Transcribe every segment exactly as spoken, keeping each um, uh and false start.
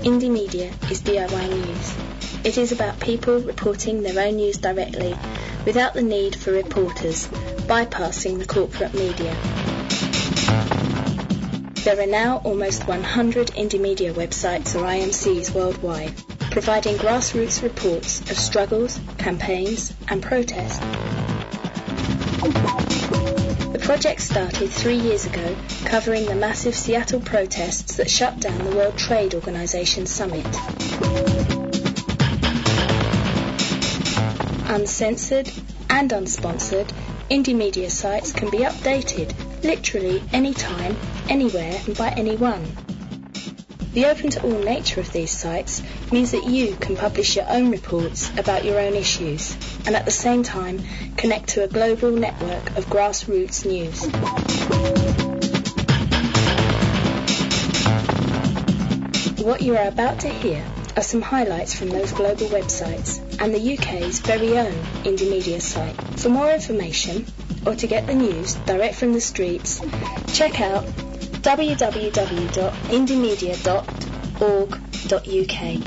Indie Media is D I Y news. It is about people reporting their own news directly, without the need for reporters, bypassing the corporate media. There are now almost one hundred Indie Media websites or I M Cs worldwide, providing grassroots reports of struggles, campaigns and protests. The project started three years ago, covering the massive Seattle protests that shut down the World Trade Organization summit. Uncensored and unsponsored, Indie Media sites can be updated literally anytime, anywhere and by anyone. The open-to-all nature of these sites means that you can publish your own reports about your own issues and at the same time connect to a global network of grassroots news. What you are about to hear are some highlights from those global websites and the U K's very own Indie Media site. For more information, or to get the news direct from the streets, check out w w w dot indie media dot org dot u k.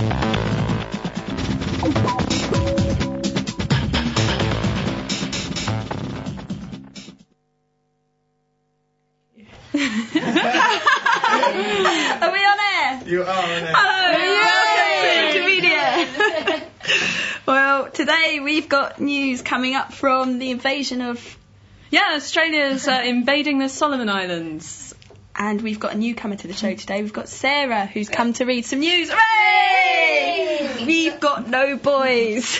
Are we on air? You are on air. Hello, welcome to Indie Media. Well, today we've got news coming up from the invasion of... Yeah, Australia's uh, invading the Solomon Islands. And we've got a newcomer to the show today. We've got Sarah, who's come to read some news. Hooray! We've got no boys.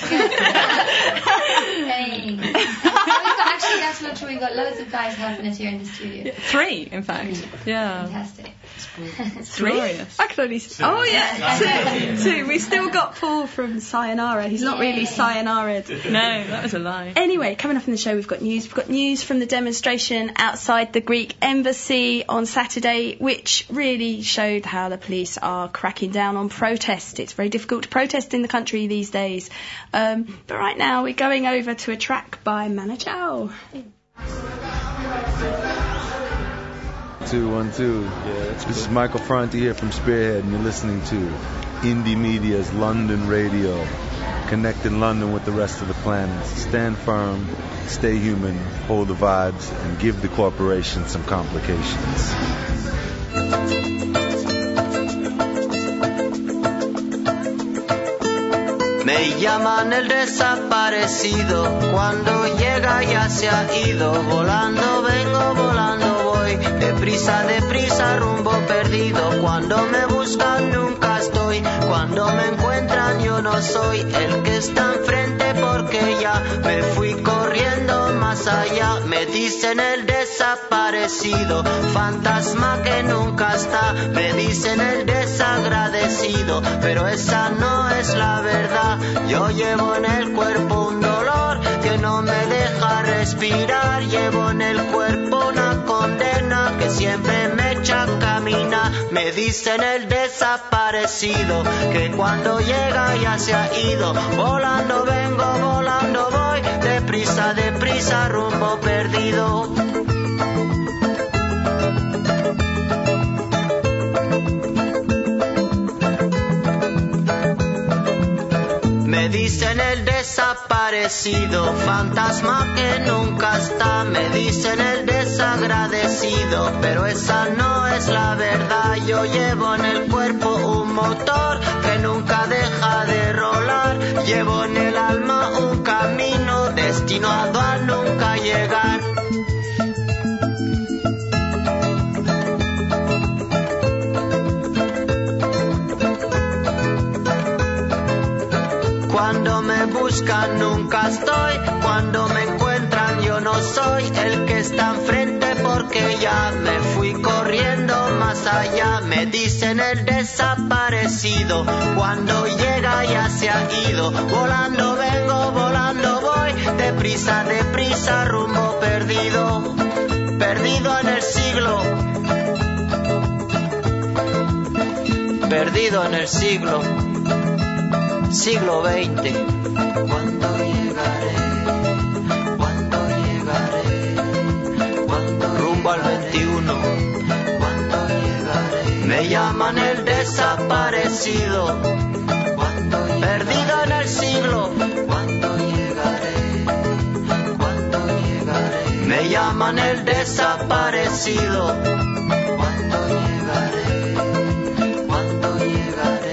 Hey. No, we've got, actually, that's not true. We've got loads of guys helping us here in the studio. Three, in fact. Yeah. Fantastic. Three? I could only... Two. Oh, yeah. Two. Two. We've still got Paul from Sayonara. He's not really Sayonara. No, that was a lie. Anyway, coming up in the show, we've got news. We've got news from the demonstration outside the Greek embassy on Saturday, which really showed how the police are cracking down on protest. It's very difficult to protest in the country these days. Um, but right now, we're going over to a track by Manu Chao. Two, one, two. Yeah, this cool. Is Michael Franti here from Spearhead, and you're listening to Indie Media's London Radio, connecting London with the rest of the planet. Stand firm, stay human, hold the vibes, and give the corporation some complications. Me llaman el desaparecido, cuando llega ya se ha ido, volando vengo, volando voy, deprisa, deprisa, rumbo perdido, cuando me buscan nunca estoy, cuando me encuentran yo no soy el que está enfrente porque ya me fui corriendo más allá, me dicen el desaparecido, fantasma que nunca está, me dicen el desagradecido, pero esa no es la verdad. Yo llevo en el cuerpo un dolor que no me deja respirar. Llevo en el cuerpo una condena que siempre me echa a caminar. Me dicen el desaparecido que cuando llega ya se ha ido. Volando vengo, volando voy, deprisa, deprisa, rumbo perdido. Me dicen el desaparecido, fantasma que nunca está. Me dicen el desagradecido, pero esa no es la verdad. Yo llevo en el cuerpo un motor que nunca deja de rolar. Llevo en el alma un camino destinado a nunca llegar. Cuando me buscan nunca estoy, cuando me encuentran yo no soy el que está enfrente porque ya me fui corriendo más allá. Me dicen el desaparecido, cuando llega ya se ha ido. Volando vengo, volando voy, deprisa, deprisa, rumbo perdido, perdido en el siglo, perdido en el siglo. Siglo veinte. ¿Cuándo llegaré? ¿Cuándo llegaré? ¿Cuándo rumbo al veintiuno? ¿Cuándo llegaré? Me llaman el de desaparecido, perdido en el siglo. ¿Cuándo llegaré? ¿Cuándo llegaré? Me llaman el desaparecido. ¿Cuándo llegaré? ¿Cuándo llegaré?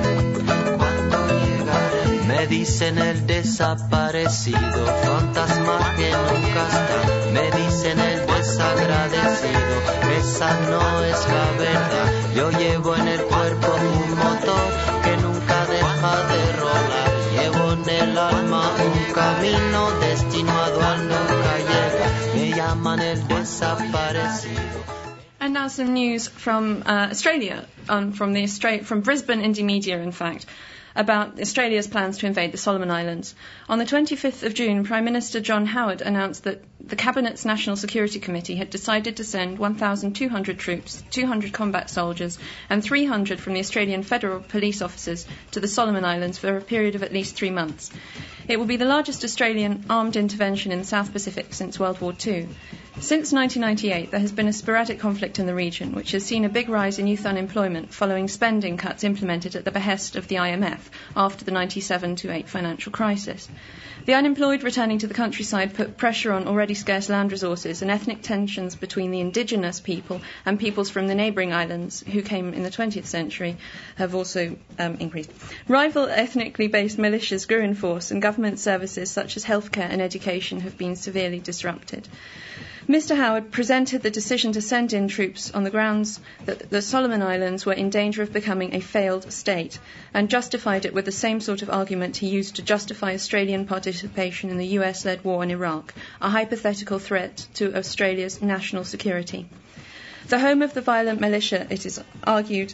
¿Cuándo llegaré? Me dicen el desaparecido, fantasma que nunca está. Me dicen el desagradecido, esa no es la verdad. Yo llevo en el cuerpo un motor que nunca deja de rodar. Llevo en el alma un camino destinado al nunca llega. Me llaman el desaparecido. And now some news from uh, Australia, um, from the Austra- from Brisbane Indie Media, in fact, about Australia's plans to invade the Solomon Islands. On the twenty-fifth of June, Prime Minister John Howard announced that the Cabinet's National Security Committee had decided to send one thousand two hundred troops, two hundred combat soldiers, and three hundred from the Australian Federal Police officers to the Solomon Islands for a period of at least three months. It will be the largest Australian armed intervention in the South Pacific since World War Two. Since nineteen ninety-eight, there has been a sporadic conflict in the region, which has seen a big rise in youth unemployment following spending cuts implemented at the behest of the I M F after the ninety-seven to eight financial crisis. The unemployed returning to the countryside put pressure on already scarce land resources, and ethnic tensions between the indigenous people and peoples from the neighbouring islands who came in the twentieth century have also um, increased. Rival ethnically based militias grew in force, and government services such as healthcare and education have been severely disrupted. Mister Howard presented the decision to send in troops on the grounds that the Solomon Islands were in danger of becoming a failed state, and justified it with the same sort of argument he used to justify Australian participation in the U S-led war in Iraq, a hypothetical threat to Australia's national security. The home of the violent militia, it is argued,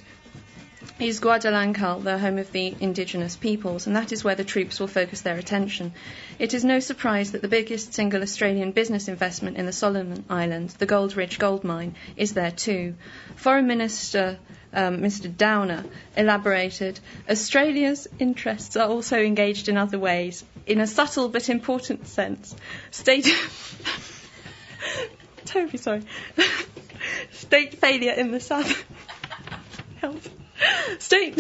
is Guadalcanal, the home of the indigenous peoples, and that is where the troops will focus their attention. It is no surprise that the biggest single Australian business investment in the Solomon Islands, the Goldridge gold mine, is there too. Foreign Minister um, Mister Downer elaborated, Australia's interests are also engaged in other ways, in a subtle but important sense. State... Terribly sorry. State failure in the south... Help. State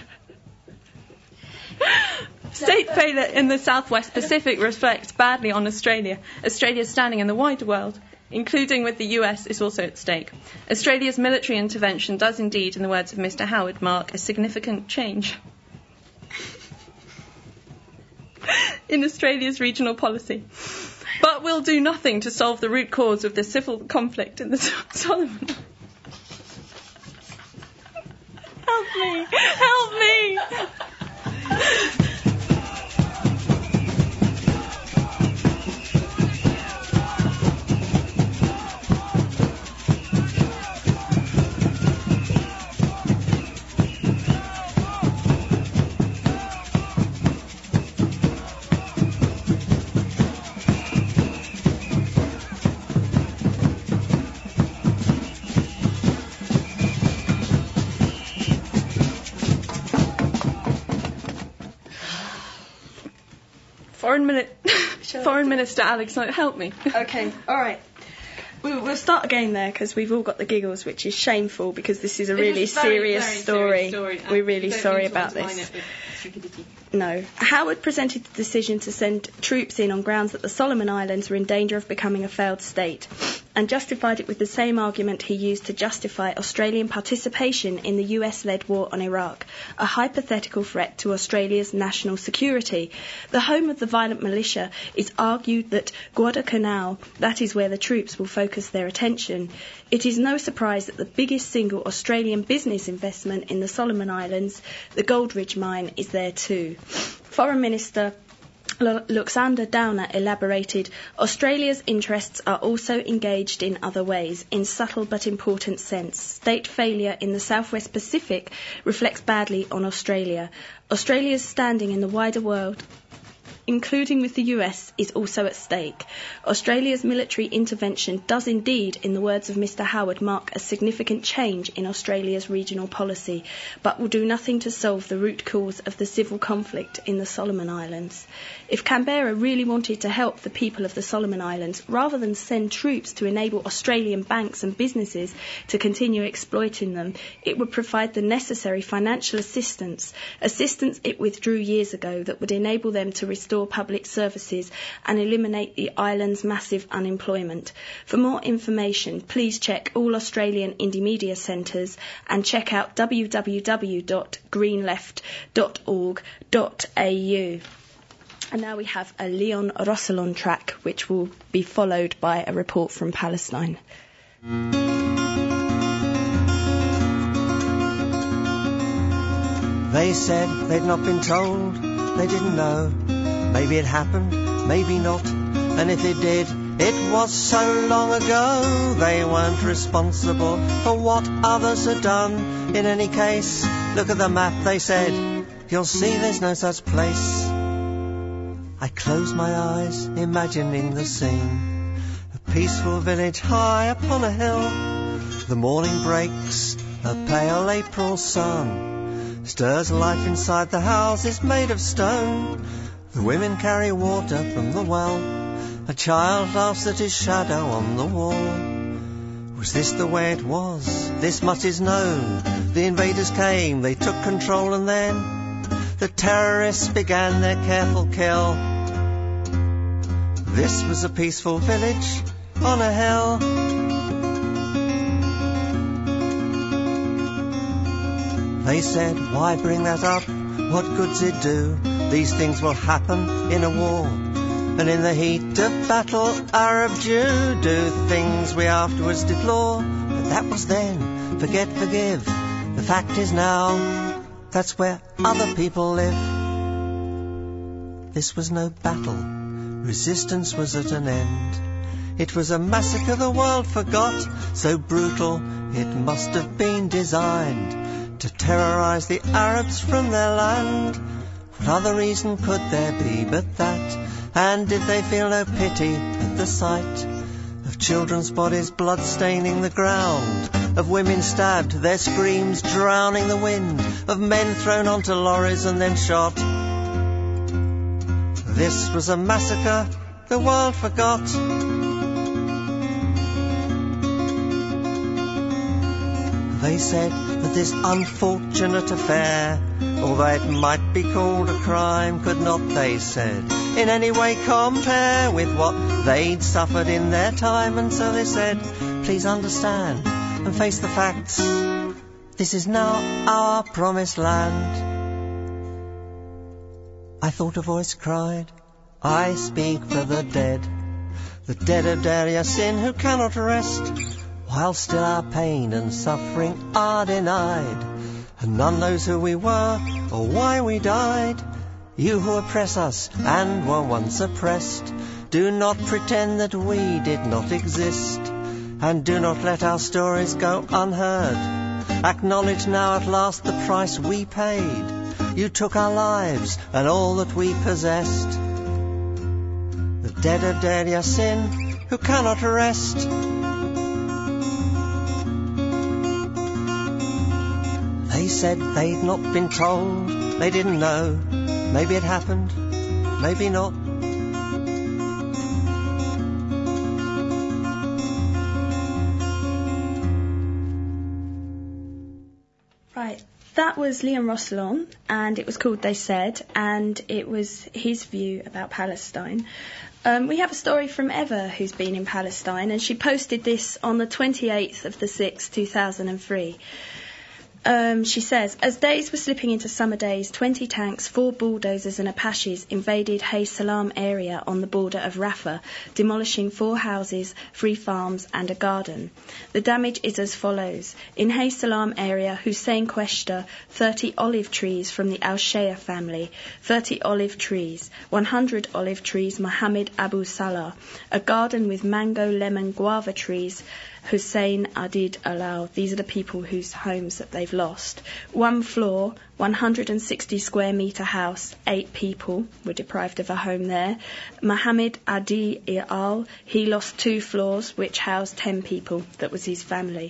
State failure in the Southwest Pacific reflects badly on Australia. Australia's standing in the wider world, including with the U S, is also at stake. Australia's military intervention does indeed, in the words of Mister Howard, mark a significant change in Australia's regional policy, but will do nothing to solve the root cause of the civil conflict in the Solomon. Help me! Help me! Foreign, Mini- Foreign Minister Alex, help me. Okay, all right. We'll, we'll start again there because we've all got the giggles, which is shameful because this is a really is very, serious very story. Serious story. We're really Don't sorry mean to about undermine this. it with stupidity. No. Howard presented the decision to send troops in on grounds that the Solomon Islands were in danger of becoming a failed state, and justified it with the same argument he used to justify Australian participation in the U S-led war on Iraq, a hypothetical threat to Australia's national security. The home of the violent militia is argued that Guadalcanal, that is where the troops will focus their attention. It is no surprise that the biggest single Australian business investment in the Solomon Islands, the Goldridge mine, is there too. Foreign Minister Alexander Downer elaborated, Australia's interests are also engaged in other ways, in subtle but important sense. State failure in the Southwest Pacific reflects badly on Australia. Australia's standing in the wider world including with the U S, is also at stake. Australia's military intervention does indeed, in the words of Mr Howard, mark a significant change in Australia's regional policy, but will do nothing to solve the root cause of the civil conflict in the Solomon Islands. If Canberra really wanted to help the people of the Solomon Islands, rather than send troops to enable Australian banks and businesses to continue exploiting them, it would provide the necessary financial assistance, assistance it withdrew years ago, that would enable them to restore public services and eliminate the island's massive unemployment. For more information, please check all Australian indie media centres and check out w w w dot green left dot org dot a u. And now we have a Leon Rosselon track, which will be followed by a report from Palestine. They said they'd not been told, they didn't know. Maybe it happened, maybe not. And if it did, it was so long ago. They weren't responsible for what others had done. In any case, look at the map, they said. You'll see there's no such place. I close my eyes, imagining the scene. A peaceful village high upon a hill. The morning breaks, a pale April sun stirs life inside the houses made of stone. The women carry water from the well. A child laughs at his shadow on the wall. Was this the way it was? This much is known. The invaders came, they took control, and then the terrorists began their careful kill. This was a peaceful village on a hill. They said, why bring that up? What good's it do? These things will happen in a war. And in the heat of battle, Arab Jew do things we afterwards deplore. But that was then. Forget, forgive. The fact is now, that's where other people live. This was no battle. Resistance was at an end. It was a massacre the world forgot. So brutal, it must have been designed to terrorize the Arabs from their land. What other reason could there be but that? And did they feel no pity at the sight of children's bodies blood staining the ground, of women stabbed, their screams drowning the wind, of men thrown onto lorries and then shot? This was a massacre the world forgot. They said that this unfortunate affair, although it might be called a crime, could not, they said, in any way compare with what they'd suffered in their time. And so they said, please understand and face the facts. This is now our promised land. I thought a voice cried, I speak for the dead, the dead of Deir Yassin who cannot rest, while still our pain and suffering are denied, and none knows who we were or why we died. You who oppress us and were once oppressed, do not pretend that we did not exist, and do not let our stories go unheard. Acknowledge now at last the price we paid. You took our lives and all that we possessed. The dead of Deir Yassin who cannot rest. They said they'd not been told, they didn't know. Maybe it happened, maybe not. Right, that was Leon Rosselon, and it was called They Said, and it was his view about Palestine. Um, we have a story from Eva, who's been in Palestine, and she posted this on the twenty-eighth of the sixth, two thousand three. Um, she says, as days were slipping into summer days, twenty tanks, four bulldozers and Apaches invaded Hay Salam area on the border of Rafah, demolishing four houses, three farms and a garden. The damage is as follows. In Hay Salam area, Hussein Questa, thirty olive trees from the Al-Shaya family, thirty olive trees, one hundred olive trees, Mohammed Abu Salah, a garden with mango, lemon, guava trees, Hussein Adid Alal. These are the people whose homes that they've lost. One floor, one hundred sixty square metre house, eight people were deprived of a home there. Mohammed Adi Al, he lost two floors, which housed ten people. That was his family.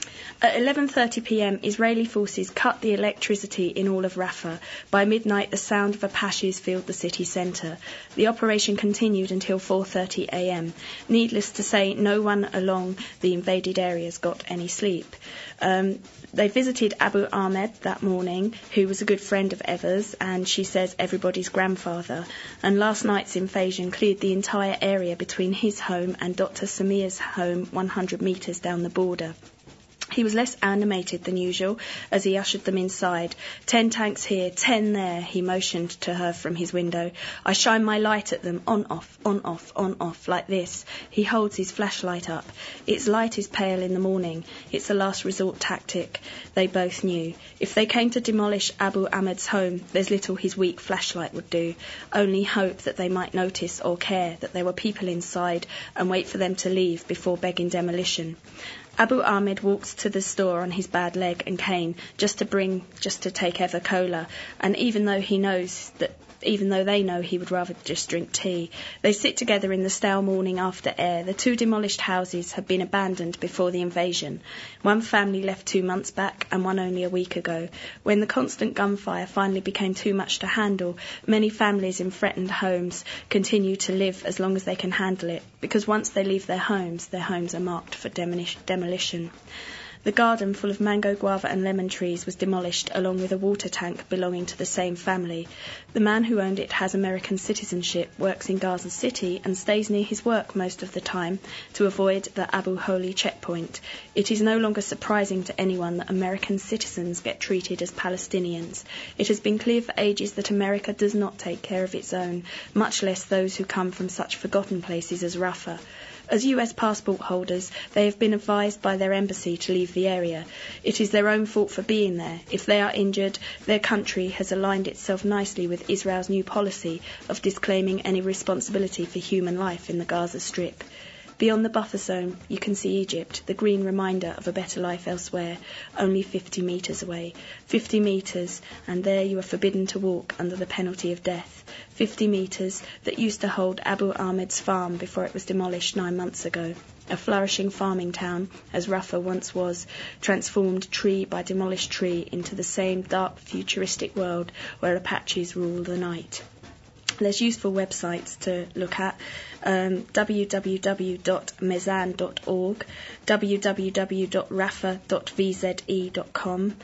At eleven thirty p m, Israeli forces cut the electricity in all of Rafah. By midnight, the sound of Apaches filled the city centre. The operation continued until four thirty a m. Needless to say, no one along the invaded areas got any sleep. Um, they visited Abu Ahmed that morning, who was a good friend of Evers, and she says everybody's grandfather. And last night's invasion cleared the entire area between his home and Doctor Samir's home, one hundred metres down the border. He was less animated than usual as he ushered them inside. Ten tanks here, ten there, he motioned to her from his window. I shine my light at them, on, off, on, off, on, off, like this. He holds his flashlight up. Its light is pale in the morning. It's a last resort tactic. They both knew. If they came to demolish Abu Ahmed's home, there's little his weak flashlight would do. Only hope that they might notice or care that there were people inside and wait for them to leave before begging demolition. Abu Ahmed walked to the store on his bad leg and cane just to bring, just to take Eva Cola, and even though he knows that, even though they know he would rather just drink tea, they sit together in the stale morning after air. The two demolished houses had been abandoned before the invasion. One family left two months back and one only a week ago. When the constant gunfire finally became too much to handle, many families in threatened homes continue to live as long as they can handle it, because once they leave their homes, their homes are marked for demolish- demolition. The garden full of mango, guava and lemon trees was demolished along with a water tank belonging to the same family. The man who owned it has American citizenship, works in Gaza City and stays near his work most of the time to avoid the Abu Holi checkpoint. It is no longer surprising to anyone that American citizens get treated as Palestinians. It has been clear for ages that America does not take care of its own, much less those who come from such forgotten places as Rafah. As U S passport holders, they have been advised by their embassy to leave the area. It is their own fault for being there. If they are injured, their country has aligned itself nicely with Israel's new policy of disclaiming any responsibility for human life in the Gaza Strip. Beyond the buffer zone, you can see Egypt, the green reminder of a better life elsewhere, only fifty metres away. fifty metres, and there you are forbidden to walk under the penalty of death. fifty metres that used to hold Abu Ahmed's farm before it was demolished nine months ago. A flourishing farming town, as Rafah once was, transformed tree by demolished tree into the same dark futuristic world where Apaches rule the night. There's useful websites to look at, um, w w w dot mezan dot org, w w w dot rafah dot v z e dot com,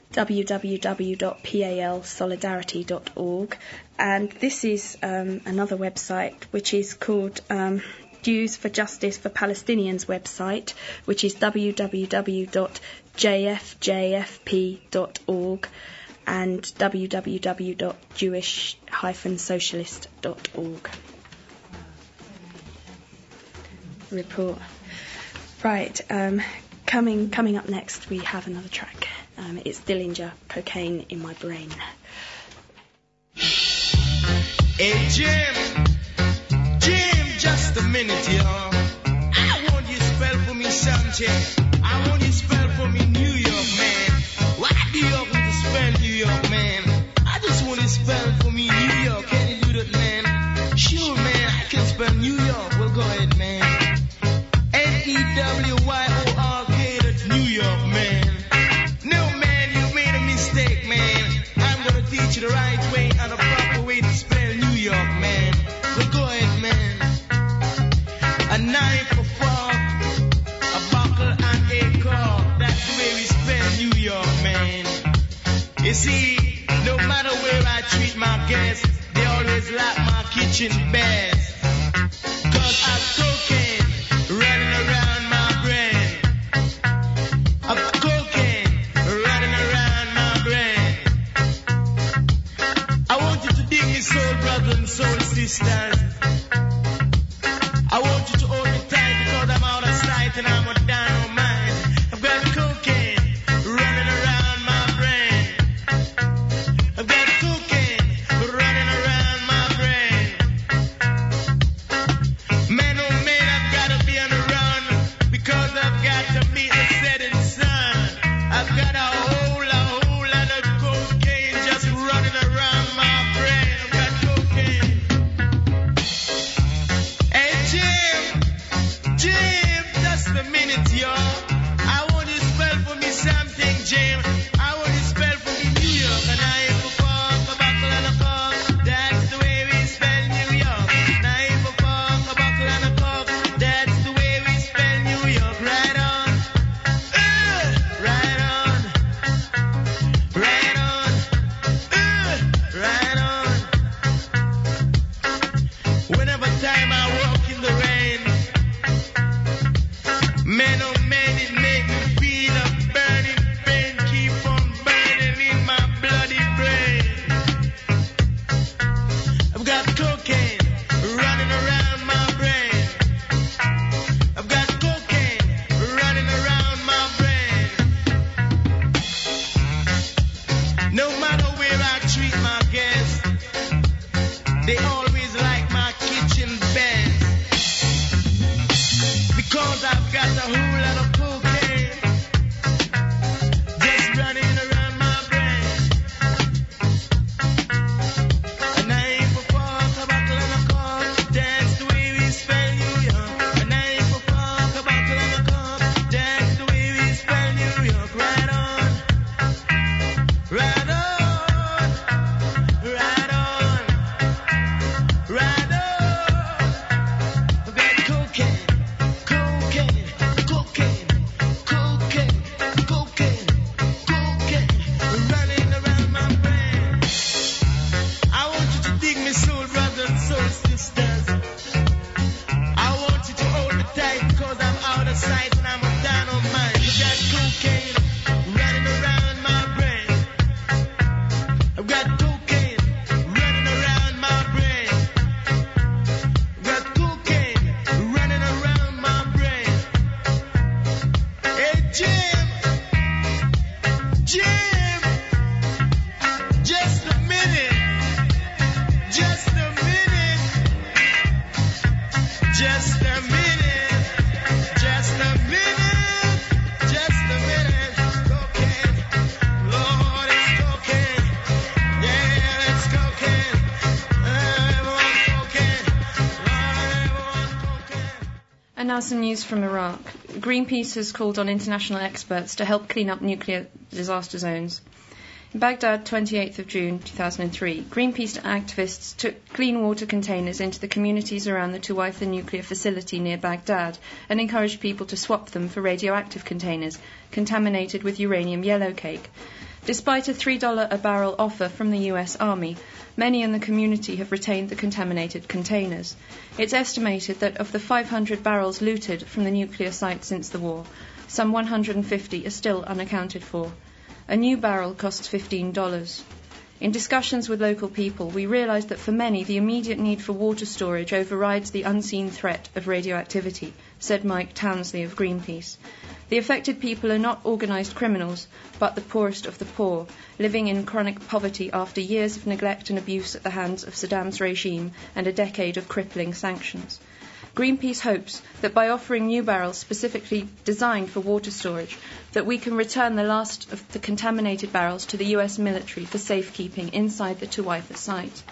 w w w dot pal solidarity dot org, and this is um, another website which is called um, Dues for Justice for Palestinians website, which is w w w dot j f j f p dot org. and w w w dot jewish dash socialist dot org. Report. Right, um, coming coming up next we have another track. Um, it's Dillinger, Cocaine in My Brain. Hey Jim, Jim, just a minute, y'all. I want you to spell for me something. I want you to spell for me New York, man. Why do you have to spell New York, man? I just want to spell for me New York. Can you do that, man? Sure, man, I can spell New York. Well, go ahead, man. N E W Y O R K, that's New York, man. No, man, you made a mistake, man. I'm going to teach you the right way and the proper way to spell New York, man. Well, go ahead, man. A knife, a fork, a buckle, and a cork. That's the way we spell New York, man. You see, no matter where I treat my guests, they always like my kitchen best. Cause I've cocaine running around my brain. I've cocaine running around my brain. I want you to dig me, soul brothers and soul sisters. I want you to hold me tight because I'm out of sight and I'm a dynamite. I've got cocaine running around my brain. I've got cocaine running around my brain. Man, oh a minute, just a minute, just a minute. Cocaine, Lord, it's cocaine. Yeah, it's cocaine. Everyone cocaine. Lord, everyone cocaine. And now some news from Iraq. Greenpeace has called on international experts to help clean up nuclear disaster zones. In Baghdad, twenty-eighth of June two thousand three, Greenpeace activists took clean water containers into the communities around the Tuwaitha nuclear facility near Baghdad and encouraged people to swap them for radioactive containers contaminated with uranium yellowcake. Despite a three dollars a barrel offer from the U S Army, many in the community have retained the contaminated containers. It's estimated that of the five hundred barrels looted from the nuclear site since the war, some one hundred fifty are still unaccounted for. A new barrel costs fifteen dollars. In discussions with local people, we realised that for many the immediate need for water storage overrides the unseen threat of radioactivity, said Mike Townsley of Greenpeace. The affected people are not organised criminals, but the poorest of the poor, living in chronic poverty after years of neglect and abuse at the hands of Saddam's regime and a decade of crippling sanctions. Greenpeace hopes that by offering new barrels specifically designed for water storage, that we can return the last of the contaminated barrels to the U S military for safekeeping inside the Tuwaitha site.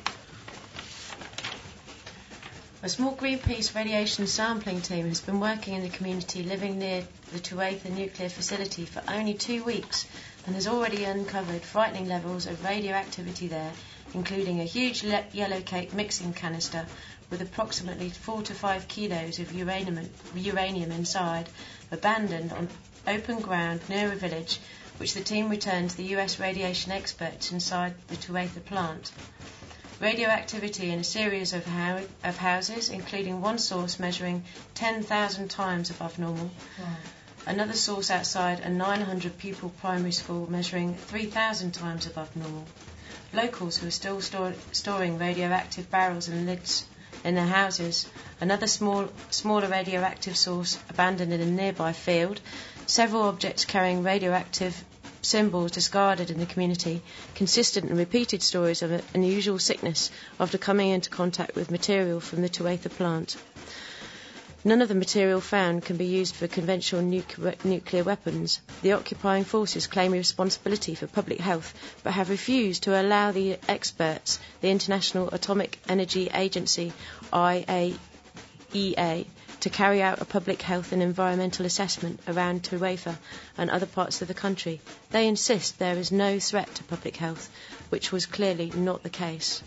A small Greenpeace radiation sampling team has been working in the community living near the Tuwaitha nuclear facility for only two weeks and has already uncovered frightening levels of radioactivity there, including a huge le- yellow cake mixing canister with approximately four to five kilos of uranium, uranium inside, abandoned on open ground near a village, which the team returned to the U S radiation experts inside the Tuwaitha plant. Radioactivity in a series of, ho- of houses, including one source measuring ten thousand times above normal, wow. Another source outside a nine hundred pupil primary school measuring three thousand times above normal. Locals who are still store- storing radioactive barrels and lids in their houses, another small, smaller radioactive source abandoned in a nearby field, several objects carrying radioactive symbols discarded in the community, consistent and repeated stories of unusual sickness after coming into contact with material from the Tuwaitha plant. None of the material found can be used for conventional nuc- nuclear weapons. The occupying forces claim responsibility for public health, but have refused to allow the experts, the International Atomic Energy Agency, I A E A, to carry out a public health and environmental assessment around Tuwaitha and other parts of the country. They insist there is no threat to public health, which was clearly not the case.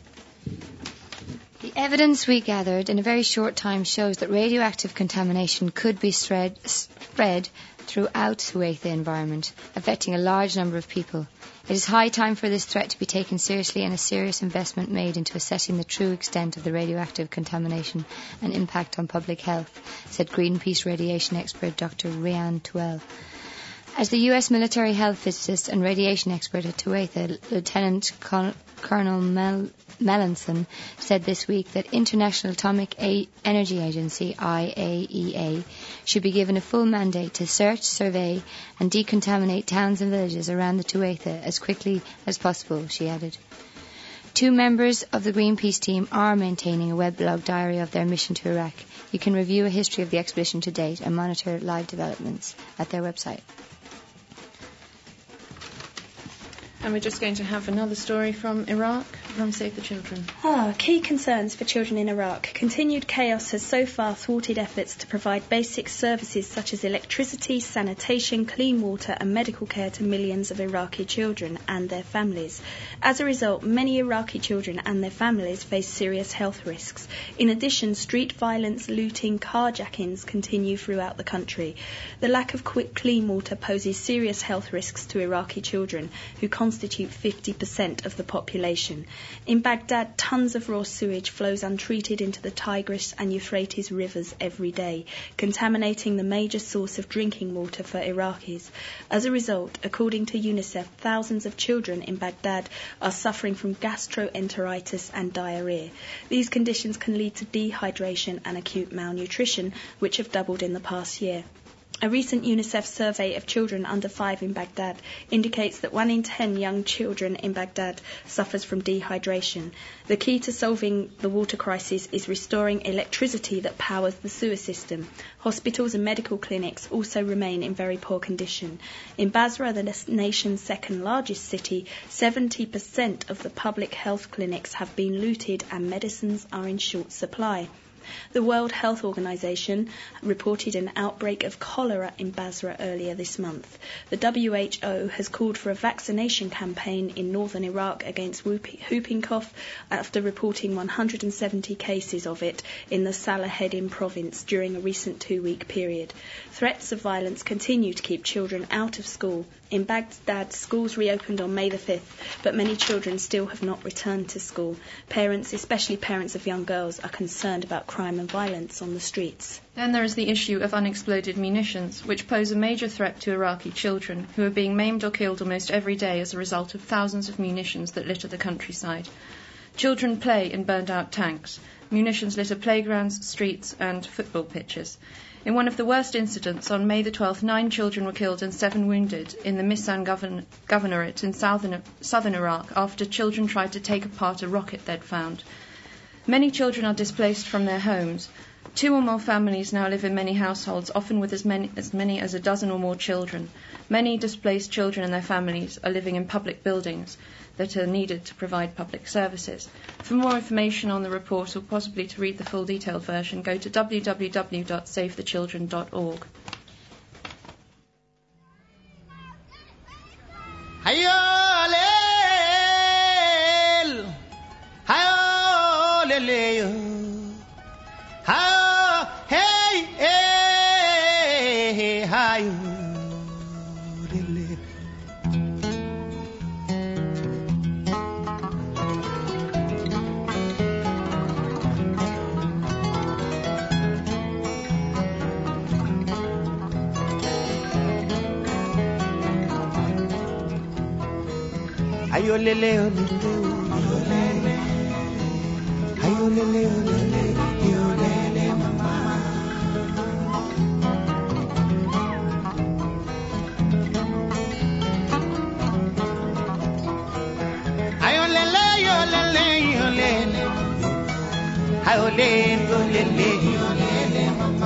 The evidence we gathered in a very short time shows that radioactive contamination could be spread, spread throughout the Tuwaitha environment, affecting a large number of people. It is high time for this threat to be taken seriously and a serious investment made into assessing the true extent of the radioactive contamination and impact on public health, said Greenpeace radiation expert Doctor Ryan Twell. As the U S military health physicist and radiation expert at Tuwaitha, Lieutenant Con- Colonel Mel- Melanson said this week that International Atomic a- Energy Agency, I A E A, should be given a full mandate to search, survey and decontaminate towns and villages around the Tuwaitha as quickly as possible, she added. Two members of the Greenpeace team are maintaining a weblog diary of their mission to Iraq. You can review a history of the expedition to date and monitor live developments at their website. And we're just going to have another story from Iraq, from Save the Children. Ah, key concerns for children in Iraq. Continued chaos has so far thwarted efforts to provide basic services such as electricity, sanitation, clean water and medical care to millions of Iraqi children and their families. As a result, many Iraqi children and their families face serious health risks. In addition, street violence, looting, carjackings continue throughout the country. The lack of quick, clean water poses serious health risks to Iraqi children, who constantly constitute fifty percent of the population. In Baghdad, tons of raw sewage flows untreated into the Tigris and Euphrates rivers every day, contaminating the major source of drinking water for Iraqis. As a result, according to UNICEF, thousands of children in Baghdad are suffering from gastroenteritis and diarrhea. These conditions can lead to dehydration and acute malnutrition, which have doubled in the past year. A recent UNICEF survey of children under five in Baghdad indicates that one in ten young children in Baghdad suffers from dehydration. The key to solving the water crisis is restoring electricity that powers the sewer system. Hospitals and medical clinics also remain in very poor condition. In Basra, the nation's second largest city, seventy percent of the public health clinics have been looted and medicines are in short supply. The World Health Organization reported an outbreak of cholera in Basra earlier this month. The W H O has called for a vaccination campaign in northern Iraq against whooping cough after reporting one hundred seventy cases of it in the Salaheddin province during a recent two-week period. Threats of violence continue to keep children out of school. In Baghdad, schools reopened on May the fifth, but many children still have not returned to school. Parents, especially parents of young girls, are concerned about crime and violence on the streets. Then there is the issue of unexploded munitions, which pose a major threat to Iraqi children, who are being maimed or killed almost every day as a result of thousands of munitions that litter the countryside. Children play in burned-out tanks. Munitions litter playgrounds, streets and football pitches. In one of the worst incidents, on May the twelfth, nine children were killed and seven wounded in the Misan govern- governorate in southern, southern Iraq after children tried to take apart a rocket they'd found. Many children are displaced from their homes. Two or more families now live in many households, often with as many, as many as a dozen or more children. Many displaced children and their families are living in public buildings that are needed to provide public services. For more information on the report, or possibly to read the full detailed version, go to w w w dot save the children dot org. Ayo lele yo lele, ayo lele yo lele, yo lele mama. Ayo lele yo lele, yo lele, ayo lele yo lele, yo lele mama.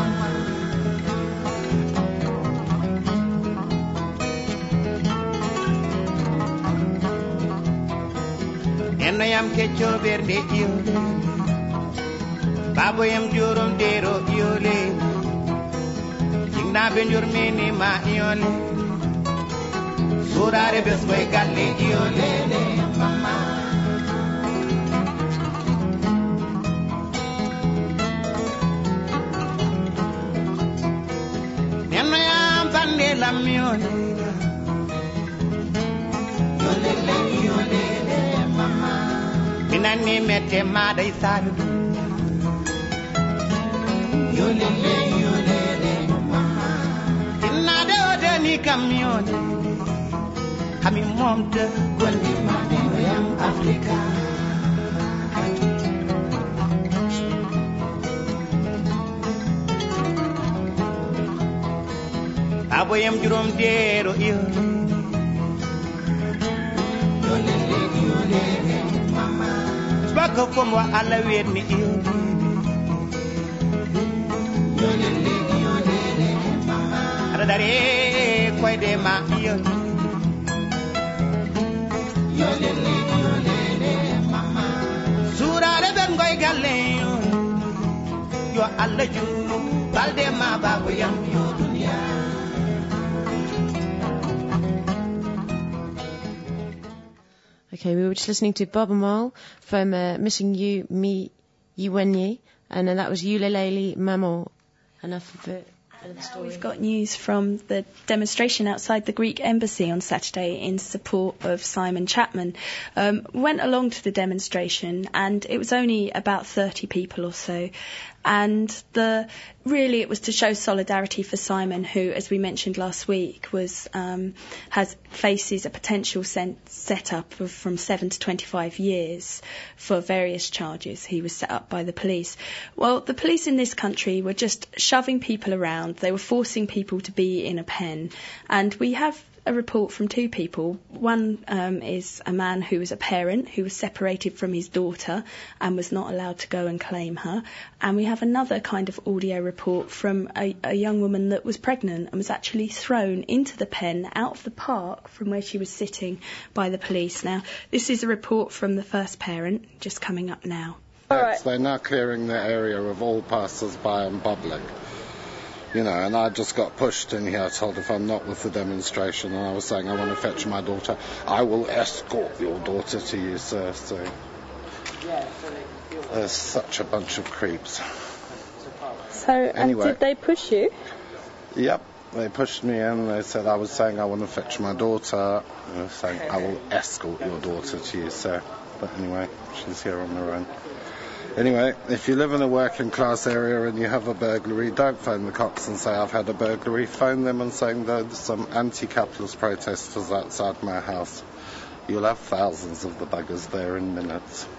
Enno yam kecco berde iole, babo yam jorom dero iole, jingnaɓe jormini ma iole, surare beskoye galle iole mama. Enno yam bande lam iole, iole iole mama. Minani mette maday sadu yolele yolele mama inna de odani kam yole kami momte gondi mane yam Africa aboyam jurom dero yole yolele yolele mama baka komwa ala werni yole yolele yolele mama radare koyde ma yole yolele yolele mama surare ben goy galle yo alla juru balde ma babo yam yo dunya. Okay, we were just listening to Bob Amal from uh, Missing You, Me, Yuwenye, and uh, that was Ulelele Mamo. Enough of it. We've got news from the demonstration outside the Greek embassy on Saturday in support of Simon Chapman. Um, went along to the demonstration, and it was only about thirty people or so. And the really it was to show solidarity for Simon, who, as we mentioned last week, was um, has faces a potential sen- set-up of from seven to twenty-five years for various charges. He was set up by the police. Well, the police in this country were just shoving people around. They were forcing people to be in a pen. And we have a report from two people. One um, is a man who was a parent who was separated from his daughter and was not allowed to go and claim her. And we have another kind of audio report from a, a young woman that was pregnant and was actually thrown into the pen out of the park from where she was sitting by the police. Now, this is a report from the first parent, just coming up now. All right. They're now clearing the area of all passers-by and public. You know, and I just got pushed in here, told if I'm not with the demonstration, and I was saying I want to fetch my daughter, I will escort your daughter to you, sir. So there's such a bunch of creeps. So, anyway, and did they push you? Yep, they pushed me in. They said I was saying I want to fetch my daughter. I was saying I will escort your daughter to you, sir. But anyway, she's here on her own. Anyway, if you live in a working class area and you have a burglary, don't phone the cops and say I've had a burglary. Phone them and say there's some anti-capitalist protesters outside my house. You'll have thousands of the buggers there in minutes.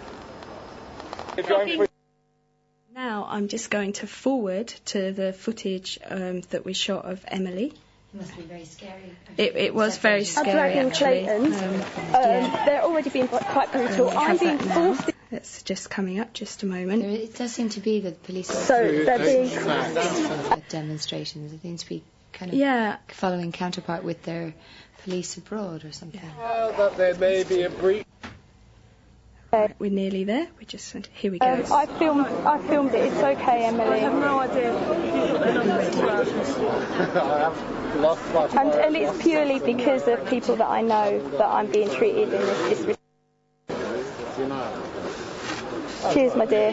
Now I'm just going to forward to the footage um, that we shot of Emily. It must be very scary. It, it was very scary, dragging actually. Clayton. Um, Um, yeah. they're already being quite brutal. Um, we I'm have being that now. forced. It's just coming up, just a moment. There, it does seem to be that the police are So they're being at demonstrations. It seems to be kind of yeah. following counterpart with their police abroad or something. Well, that there may be a breach. We're nearly there. We just here we go. Um, I filmed. I filmed it. It's okay, Emily. I have no idea. and and it's purely because of people that I know that I'm being treated in this disrespect. Cheers, my dear.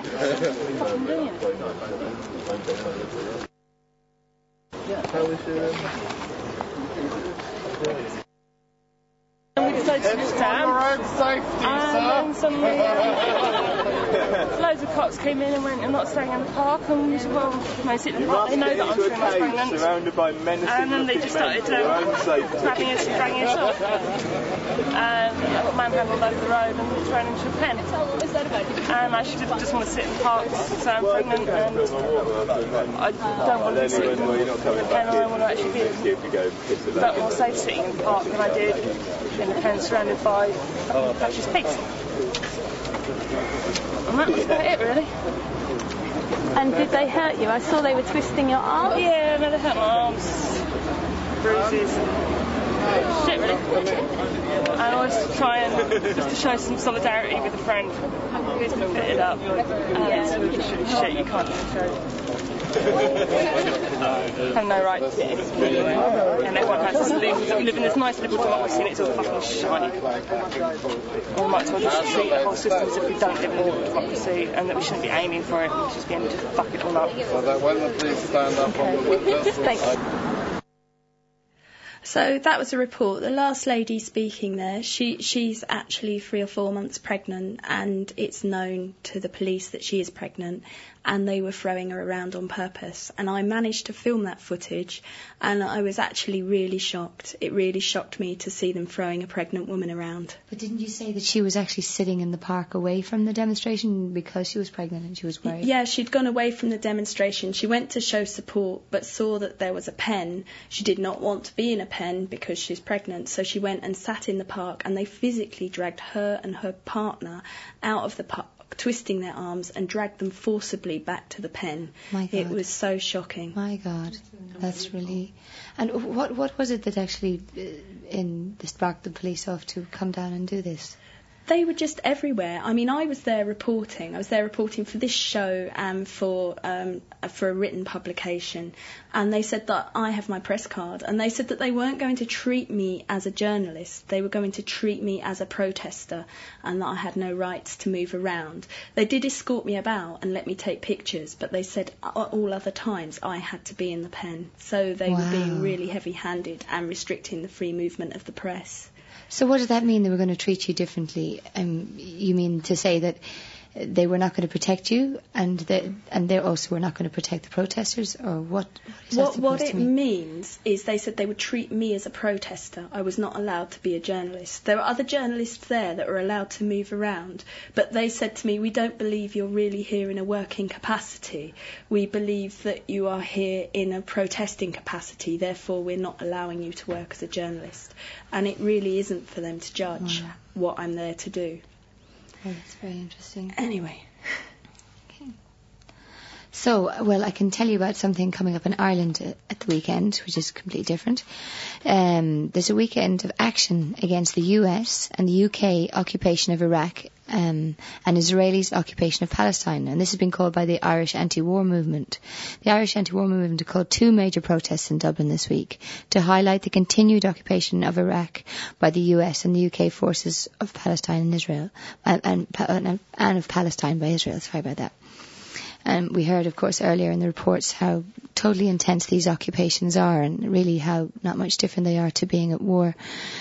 And we decided to just stand. Road safety, and then suddenly uh, loads of cops came in and went, I'm not staying in the park. And we said, well, no, sit in the park. They know that I'm three months pregnant. Surrounded by menacing and then they just started um, grabbing us and dragging us off. And I got manhandled over the road and thrown into a pen. And I should have just want to sit in the park so I'm pregnant and I don't want to sit in the pen. I want to actually be a lot more safe sitting in the park than I did in the pen surrounded by fascist pigs. And that was about it, really. And did they hurt you? I saw they were twisting your arms. Yeah, no, they hurt my arms, bruises, shit, really. And I always try and just to show some solidarity with a friend who's been fitted up, and it's really shit you can't even show. Have no right to get anywhere, and everyone has to live. We live in this nice little democracy, and it's all fucking shite. We might as well just treat the whole system as if we don't live in a democracy, and that we shouldn't be aiming for it. We should just be aiming to fuck it all up. So that when the police stand up on the witness, Thanks. So that was a report. The last lady speaking there, she she's actually three or four months pregnant, and it's known to the police that she is pregnant, and they were throwing her around on purpose. And I managed to film that footage, and I was actually really shocked. It really shocked me to see them throwing a pregnant woman around. But didn't you say that she was actually sitting in the park away from the demonstration because she was pregnant and she was worried? Yeah, she'd gone away from the demonstration. She went to show support, but saw that there was a pen. She did not want to be in a pen because she's pregnant, so she went and sat in the park, and they physically dragged her and her partner out of the park, twisting their arms, and dragged them forcibly back to the pen. My God. It was so shocking. My God, that's really... And what what was it that actually uh, in sparked the police off to come down and do this? They were just everywhere. I mean, I was there reporting. I was there reporting for this show and for um, for a written publication. And they said that I have my press card. And they said that they weren't going to treat me as a journalist. They were going to treat me as a protester, and that I had no rights to move around. They did escort me about and let me take pictures, but they said all other times I had to be in the pen. So they Wow. were being really heavy-handed and restricting the free movement of the press. So what does that mean, they were going to treat you differently? Um, you mean to say that they were not going to protect you, and they, and they also were not going to protect the protesters, or what? What, what it mean? means is they said they would treat me as a protester. I was not allowed to be a journalist. There were other journalists there that were allowed to move around, but they said to me, we don't believe you're really here in a working capacity. We believe that you are here in a protesting capacity, therefore we're not allowing you to work as a journalist. And it really isn't for them to judge oh. what I'm there to do. Oh, that's very interesting. Anyway. Okay. So, well, I can tell you about something coming up in Ireland uh, at the weekend, which is completely different. Um, there's a weekend of action against the U S and the U K occupation of Iraq um, and Israelis' occupation of Palestine. And this has been called by the Irish anti-war movement. The Irish anti-war movement have called two major protests in Dublin this week to highlight the continued occupation of Iraq by the U S and the U K forces of Palestine and Israel, and, and, and, and of Palestine by Israel. Sorry about that. And we heard, of course, earlier in the reports how totally intense these occupations are, and really how not much different they are to being at war.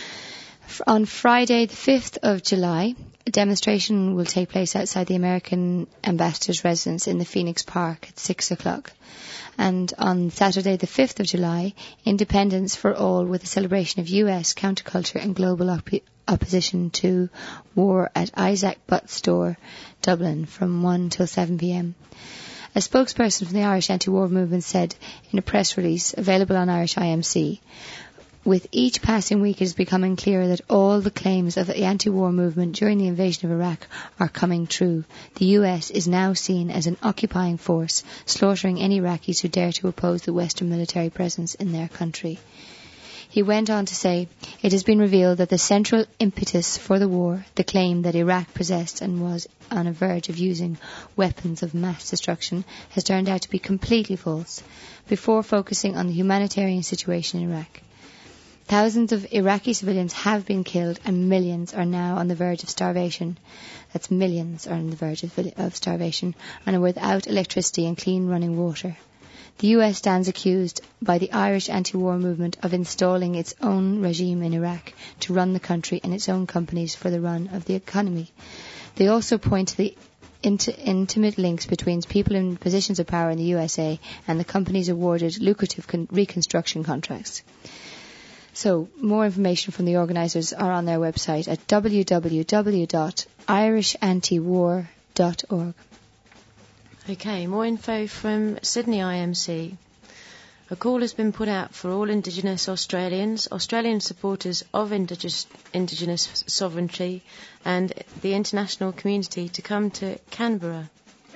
On Friday, the fifth of July, a demonstration will take place outside the American ambassador's residence in the Phoenix Park at six o'clock. And on Saturday, the fifth of July, Independence for All, with a celebration of U S counterculture and global op- opposition to war at Isaac Butt Store, Dublin, from one till seven p.m. A spokesperson from the Irish anti-war movement said in a press release available on Irish I M C, with each passing week it is becoming clearer that all the claims of the anti-war movement during the invasion of Iraq are coming true. The U S is now seen as an occupying force, slaughtering any Iraqis who dare to oppose the Western military presence in their country. He went on to say, it has been revealed that the central impetus for the war, the claim that Iraq possessed and was on a verge of using weapons of mass destruction, has turned out to be completely false, before focusing on the humanitarian situation in Iraq. Thousands of Iraqi civilians have been killed and millions are now on the verge of starvation. That's millions are on the verge of, of starvation and are without electricity and clean running water. The U S stands accused by the Irish anti-war movement of installing its own regime in Iraq to run the country and its own companies for the run of the economy. They also point to the int- intimate links between people in positions of power in the U S A and the companies awarded lucrative con- reconstruction contracts. So, more information from the organisers are on their website at w w w dot irish anti war dot org. Okay, more info from Sydney I M C. A call has been put out for all Indigenous Australians, Australian supporters of Indigenous, Indigenous sovereignty and the international community to come to Canberra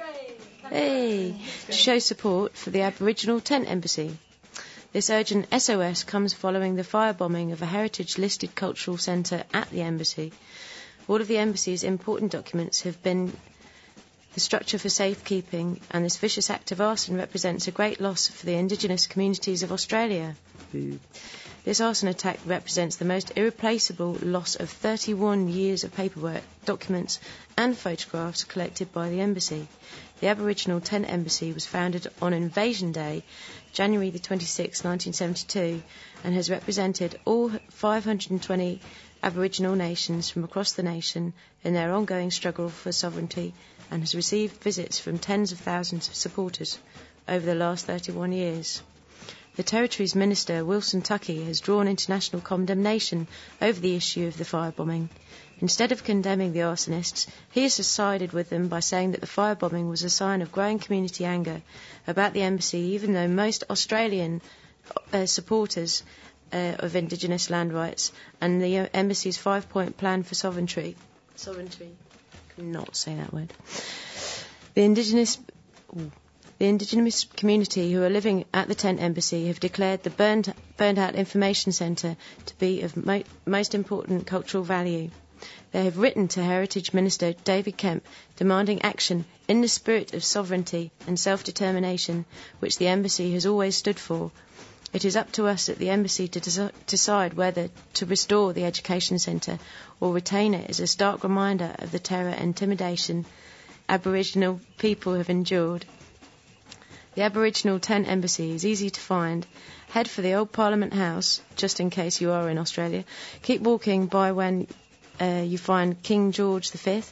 hey, to show support for the Aboriginal Tent Embassy. This urgent S O S comes following the firebombing of a heritage-listed cultural centre at the embassy. All of the embassy's important documents have been the structure for safekeeping, and this vicious act of arson represents a great loss for the Indigenous communities of Australia. Mm. This arson attack represents the most irreplaceable loss of thirty-one years of paperwork, documents and photographs collected by the embassy. The Aboriginal Tent Embassy was founded on Invasion Day, January the twenty-sixth, nineteen seventy-two, and has represented all five hundred twenty Aboriginal nations from across the nation in their ongoing struggle for sovereignty, and has received visits from tens of thousands of supporters over the last thirty-one years. The Territory's Minister, Wilson Tuckey, has drawn international condemnation over the issue of the firebombing. Instead of condemning the arsonists, he has sided with them by saying that the firebombing was a sign of growing community anger about the embassy, even though most Australian uh, supporters uh, of Indigenous land rights and the uh, embassy's five-point plan for sovereignty. Sovereignty. Not say that word. The Indigenous, ooh, the Indigenous community who are living at the Tent Embassy have declared the burned, burned out information centre to be of mo- most important cultural value. They have written to Heritage Minister David Kemp demanding action in the spirit of sovereignty and self-determination, which the embassy has always stood for. It is up to us at the embassy to des- decide whether to restore the education centre or retain it as a stark reminder of the terror and intimidation Aboriginal people have endured. The Aboriginal Tent Embassy is easy to find. Head for the old Parliament House, just in case you are in Australia. Keep walking by when uh, you find King George the Fifth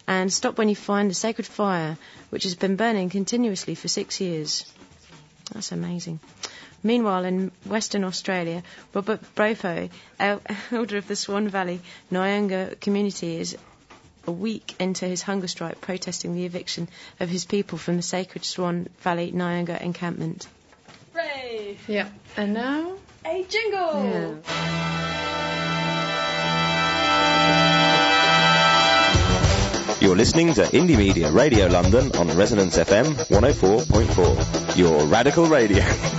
and stop when you find the sacred fire, which has been burning continuously for six years. That's amazing. Meanwhile, in Western Australia, Robert Brofo, elder of the Swan Valley Nyunga community, is a week into his hunger strike protesting the eviction of his people from the sacred Swan Valley Nyunga encampment. Hooray! Yeah. And now? A jingle! Yeah. You're listening to Indie Media Radio London on Resonance F M one oh four point four. Your radical radio.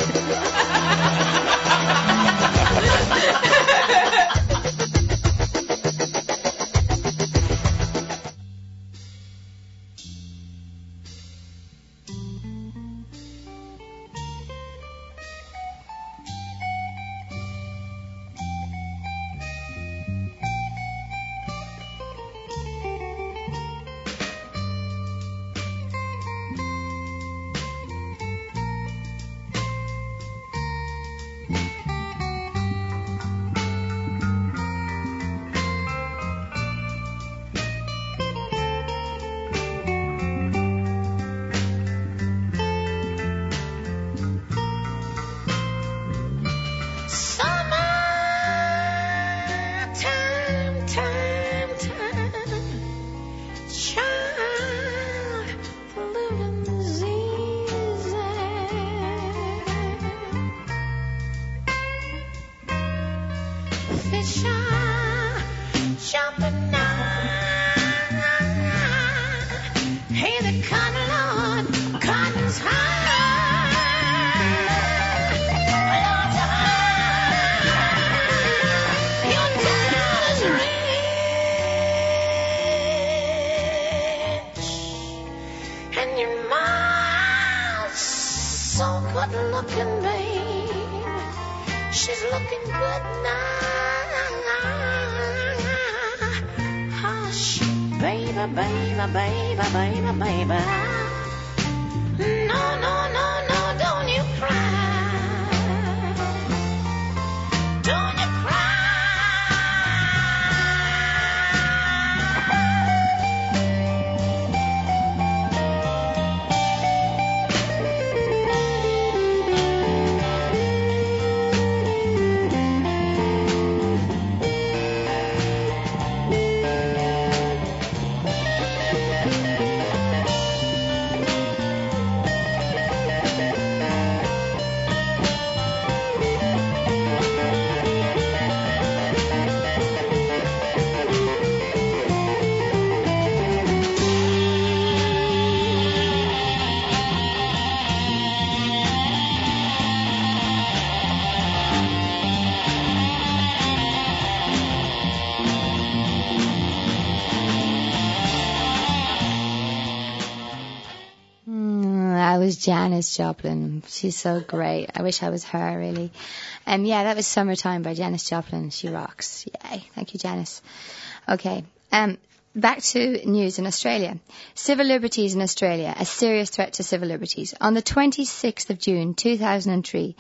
Janis Joplin. She's so great. I wish I was her, really. Um, yeah, that was Summertime by Janis Joplin. She rocks. Yay. Thank you, Janis. Okay. Um, back to news in Australia. Civil liberties in Australia, a serious threat to civil liberties. On the twenty-sixth of June two thousand three,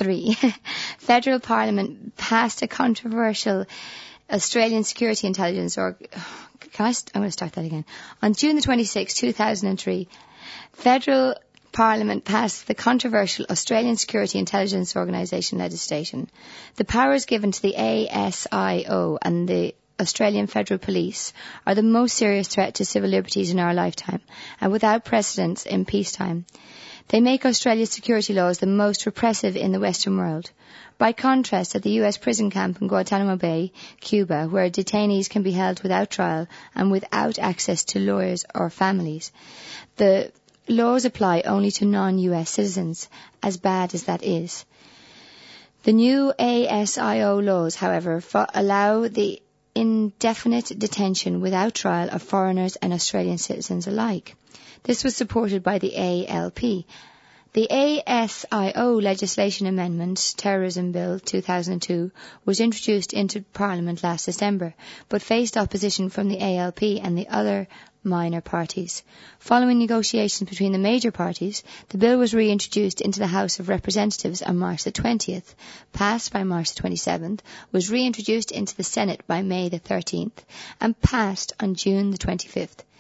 Federal Parliament passed a controversial Australian Security Intelligence or can I st- I'm going to start that again. On June the twenty-sixth, two thousand three, Federal Parliament passed the controversial Australian Security Intelligence Organisation legislation. The powers given to the A S I O and the Australian Federal Police are the most serious threat to civil liberties in our lifetime and without precedents in peacetime. They make Australia's security laws the most repressive in the Western world. By contrast, at the U S prison camp in Guantanamo Bay, Cuba, where detainees can be held without trial and without access to lawyers or families, the laws apply only to non-U S citizens, as bad as that is. The new A S I O laws, however, fo- allow the indefinite detention without trial of foreigners and Australian citizens alike. This was supported by the A L P. The A S I O legislation amendment, Terrorism Bill two thousand two, was introduced into Parliament last December, but faced opposition from the A L P and the other minor parties. Following negotiations between the major parties, the bill was reintroduced into the House of Representatives on March the twentieth, passed by March the twenty-seventh, was reintroduced into the Senate by May the thirteenth, and passed on June the twenty-fifth.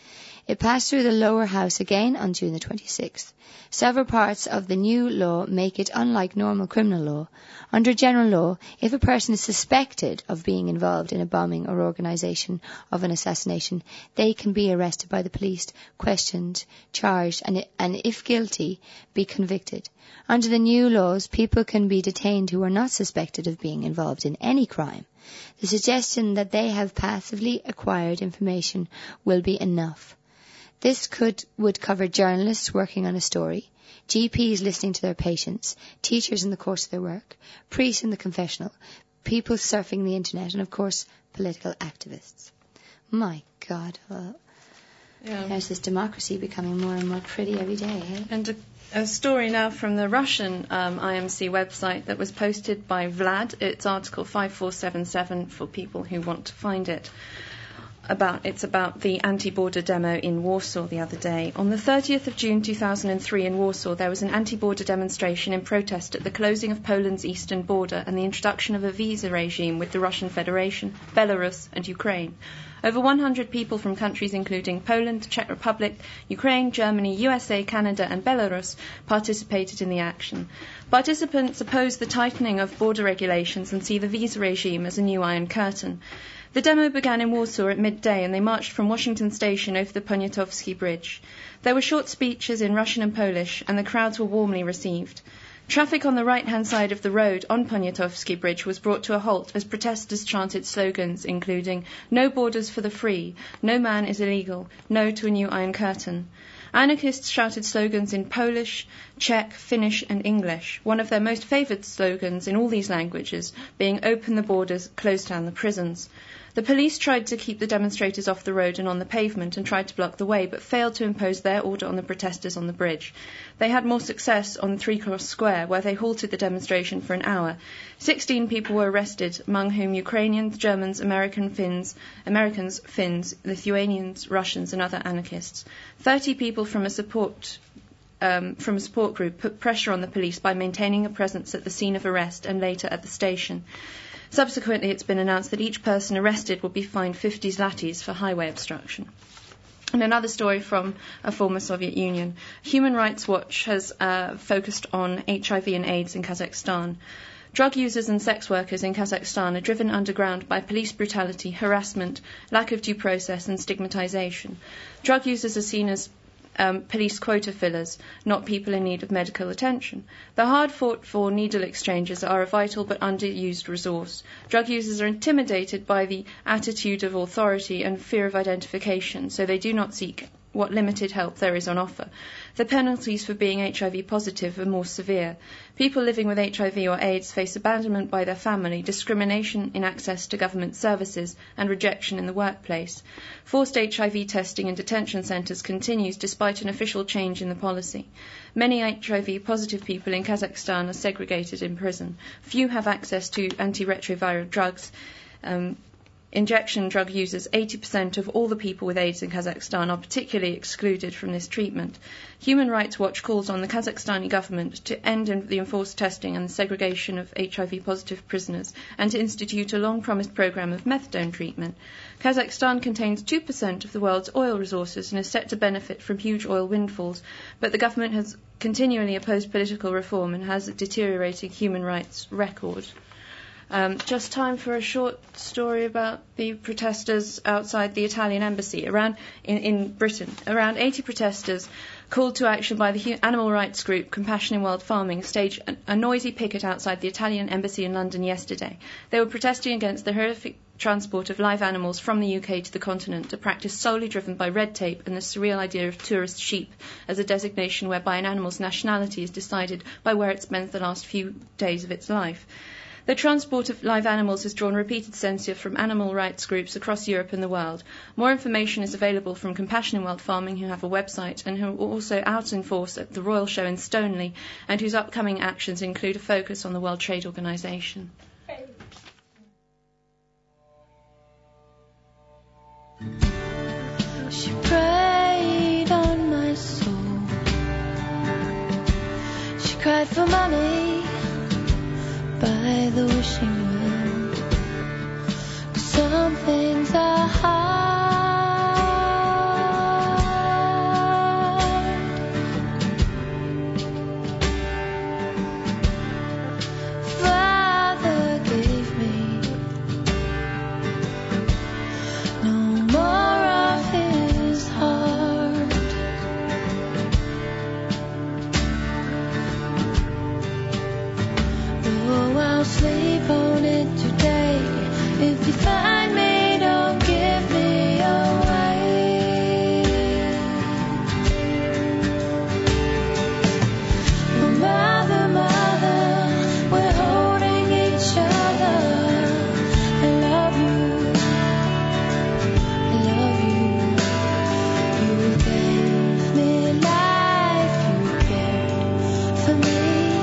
It passed through the lower house again on June the twenty-sixth. Several parts of the new law make it unlike normal criminal law. Under general law, if a person is suspected of being involved in a bombing or organisation of an assassination, they can be arrested by the police, questioned, charged, and, and if guilty, be convicted. Under the new laws, people can be detained who are not suspected of being involved in any crime. The suggestion that they have passively acquired information will be enough. This could would cover journalists working on a story, G Ps listening to their patients, teachers in the course of their work, priests in the confessional, people surfing the internet, and of course political activists. My God, well, yeah. There's this democracy becoming more and more pretty every day. Eh? And a, a story now from the Russian um, I M C website that was posted by Vlad. It's article five four seven seven for people who want to find it. About it's about the anti-border demo in Warsaw the other day. On the thirtieth of June two thousand three in Warsaw, there was an anti-border demonstration in protest at the closing of Poland's eastern border and the introduction of a visa regime with the Russian Federation, Belarus and Ukraine. Over one hundred people from countries including Poland, Czech Republic, Ukraine, Germany, U S A, Canada and Belarus participated in the action. Participants opposed the tightening of border regulations and see the visa regime as a new Iron Curtain. The demo began in Warsaw at midday and they marched from Washington Station over the Poniatowski Bridge. There were short speeches in Russian and Polish and the crowds were warmly received. Traffic on the right-hand side of the road on Poniatowski Bridge was brought to a halt as protesters chanted slogans including "No borders for the free," "No man is illegal," "No to a new Iron Curtain." Anarchists shouted slogans in Polish, Czech, Finnish and English, one of their most favoured slogans in all these languages being "Open the borders, close down the prisons." The police tried to keep the demonstrators off the road and on the pavement and tried to block the way, but failed to impose their order on the protesters on the bridge. They had more success on Three Cross Square, where they halted the demonstration for an hour. Sixteen people were arrested, among whom Ukrainians, Germans, American Finns, Americans, Finns, Lithuanians, Russians and other anarchists. Thirty people from a support Um, from a support group put pressure on the police by maintaining a presence at the scene of arrest and later at the station. Subsequently, it's been announced that each person arrested will be fined fifty zlotys for highway obstruction. And another story from a former Soviet Union. Human Rights Watch has uh, focused on H I V and AIDS in Kazakhstan. Drug users and sex workers in Kazakhstan are driven underground by police brutality, harassment, lack of due process and stigmatization. Drug users are seen as Um, police quota fillers, not people in need of medical attention. The hard-fought-for needle exchanges are a vital but underused resource. Drug users are intimidated by the attitude of authority and fear of identification, so they do not seek what limited help there is on offer. The penalties for being H I V positive are more severe. People living with H I V or AIDS face abandonment by their family, discrimination in access to government services, and rejection in the workplace. Forced H I V testing in detention centres continues despite an official change in the policy. Many H I V positive people in Kazakhstan are segregated in prison. Few have access to antiretroviral drugs. Um, Injection drug users, eighty percent of all the people with AIDS in Kazakhstan are particularly excluded from this treatment. Human Rights Watch calls on the Kazakhstani government to end the enforced testing and the segregation of H I V-positive prisoners and to institute a long-promised program of methadone treatment. Kazakhstan contains two percent of the world's oil resources and is set to benefit from huge oil windfalls, but the government has continually opposed political reform and has a deteriorating human rights record. Um, just time for a short story about the protesters outside the Italian embassy around in, in Britain. Around eighty protesters called to action by the animal rights group Compassion in Wild Farming staged a, a noisy picket outside the Italian embassy in London yesterday. They were protesting against the horrific transport of live animals from the U K to the continent, a practice solely driven by red tape and the surreal idea of tourist sheep as a designation whereby an animal's nationality is decided by where it spends the last few days of its life. The transport of live animals has drawn repeated censure from animal rights groups across Europe and the world. More information is available from Compassion in Wild Farming, who have a website and who are also out in force at the Royal Show in Stoneleigh, and whose upcoming actions include a focus on the World Trade Organization. She preyed on my soul. She cried for mommy by the wishing well. Some things are hard Though I'll sleep on it today. If you find me, don't give me away. Oh, mother, mother, we're holding each other. I love you, I love you. You gave me life, you cared for me.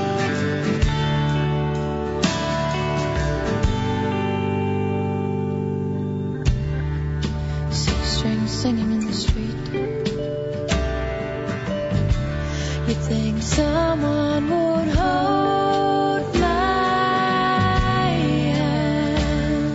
Six strings singing in the street. You think someone would hold my hand?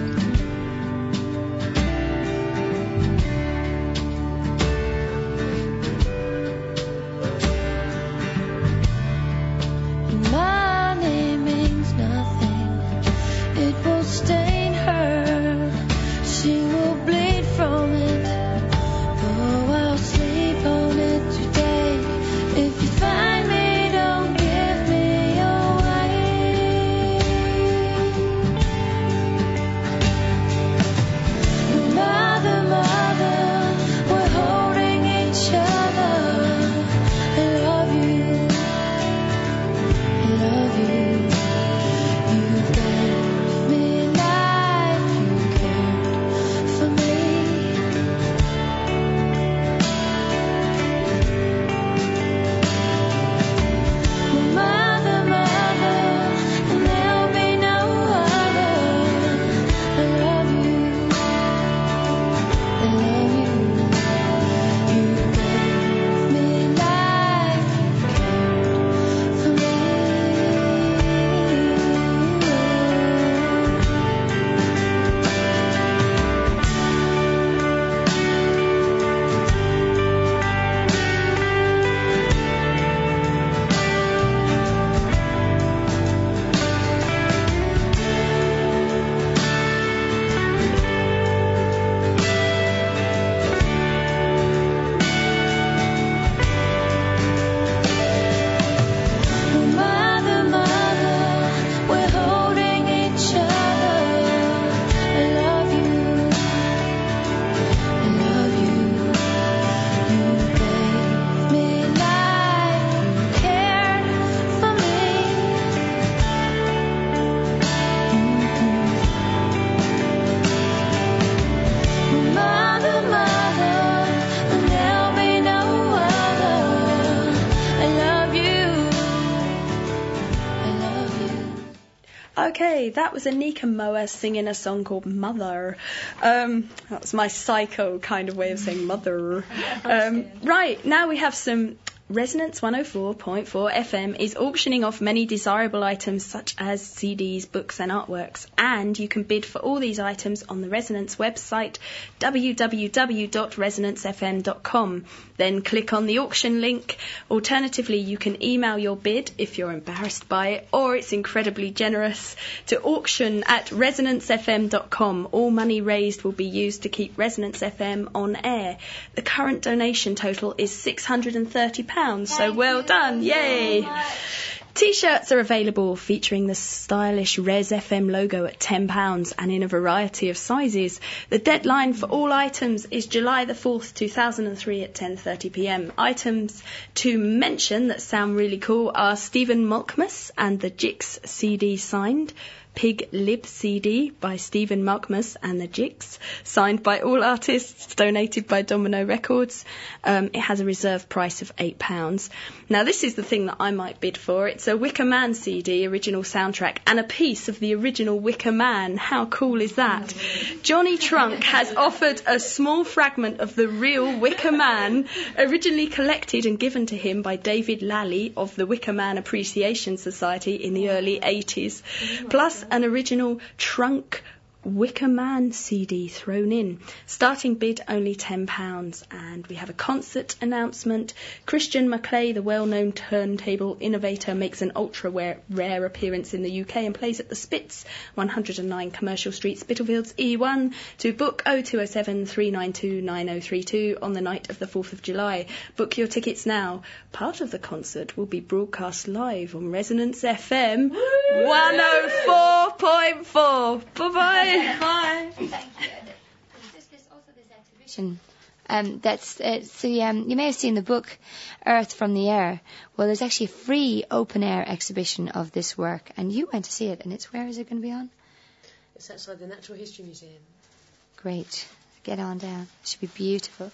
Money means nothing. It will stain her. She will bleed from it. Though I'll sleep on it today. If you find me, don't give me away. Mother, mother, we're holding each other. I love you, I love you. You gave me life, you cared for me. Mother, mother, and there'll be no other. I love you, I love you. You gave me life, you cared for me. Mother, mother, we're holding each other. I love you, I love you. You gave me life, you cared for me. Mother, mother, and there'll be no other. I love you, I love you. Okay, that was Anika Moa singing a song called Mother. Um, that was my psycho kind of way of saying mother. Um, right, now we have some... Resonance one oh four point four F M is auctioning off many desirable items such as C Ds, books and artworks, and you can bid for all these items on the Resonance website w w w dot resonance f m dot com. Then click on the auction link. Alternatively, you can email your bid if you're embarrassed by it, or it's incredibly generous, to auction at resonance f m dot com. All money raised will be used to keep Resonance F M on air. The current donation total is six hundred thirty pounds, so well done, yay! T-shirts are available featuring the stylish Res F M logo at ten pounds and in a variety of sizes. The deadline for all items is July the fourth, two thousand three at ten thirty p m. Items to mention that sound really cool are Stephen Malkmus and the Jix C D signed, Pig Lib C D by Stephen Malkmus and the Jix, signed by all artists, donated by Domino Records. Um, it has a reserve price of eight pounds. Now this is the thing that I might bid for. It's a Wicker Man C D, original soundtrack, and a piece of the original Wicker Man. How cool is that? Johnny Trunk has offered a small fragment of the real Wicker Man, originally collected and given to him by David Lally of the Wicker Man Appreciation Society in the early eighties, plus an original Trunk Wicker Man C D thrown in. Starting bid only ten pounds. And we have a concert announcement. Christian McClay, the well-known turntable innovator, makes an ultra rare appearance in the U K and plays at the Spitz, one hundred nine Commercial Street, Spitalfields E one. To book oh two oh seven, three nine two, nine oh three two on the night of the fourth of July. Book your tickets now. Part of the concert will be broadcast live on Resonance F M. one oh four point four. Bye-bye. Bye. Thank you. There's this, also this exhibition. Um, that's uh, so. Um, you may have seen the book Earth from the Air. Well, there's actually a free open air exhibition of this work, and you went to see it. And it's where is it going to be on? It's outside the Natural History Museum. Great. Get on down. It should be beautiful.